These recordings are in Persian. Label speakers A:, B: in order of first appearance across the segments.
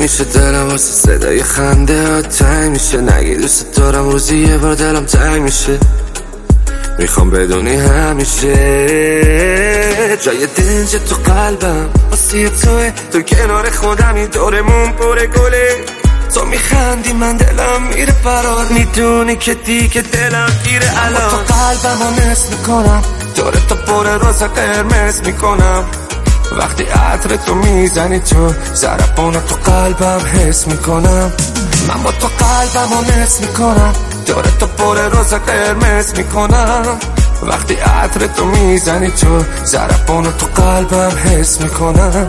A: میشه دلم واسه صدای خنده ها تنگ میشه. نگی دوست دارم روزی یه بار دلم تنگ میشه. میخوام بدونی همیشه جای دنج تو قلبم واسه توه. تو کنار خودمی دورمون پر گله. تو میخندی من دلم میره فرار. میدونی که دیگه دلم گیره الان. تو قلبم رو نصف میکنم دور تو پر روز قرمز میکنم. وقتی عطر تو میزنی تو ضربانو تو قلبم حس میکنم. من با تو قلبم رو نصف میکنم دور تو پر روز قرمز میکنم. وقتی عطر تو میزنی تو ضربانو تو قلبم حس میکنم.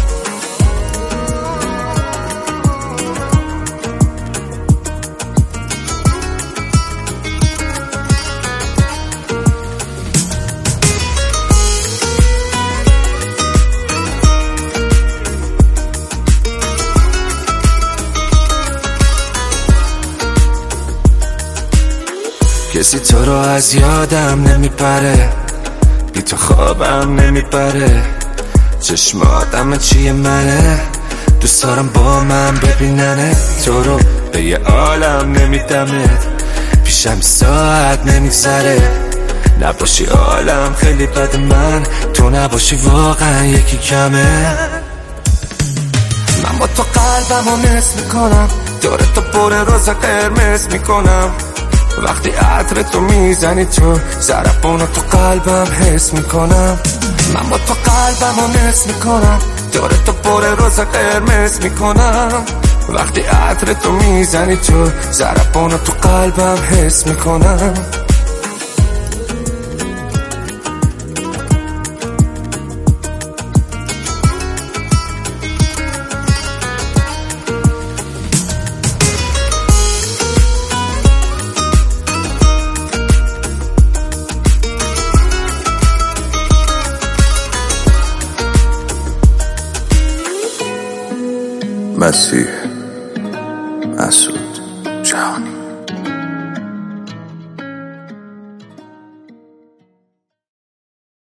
A: کسی تو رو از یادم نمیپره. بی تو خوابم نمیپره. چشماتم چیه منه. دوست دارم با من ببیننه. تو رو به یه عالم نمیدمت. پیشم ساعت نمیگذره. نباشی عالم خیلی بد. من تو نباشی واقعا یکی کمه. من با تو قلبم رو نصف میکنم دور تو پر روز قرمز میکنم. وقتی عطر تو میزنی تو ضربانو تو قلبم حس میکنم. من با تو قلبم رو نصف میکنم دور تو پر روز قرمز میکنم. وقتی عطر تو میزنی تو ضربانو تو قلبم حس میکنم.
B: مسیح مسعود جهانی.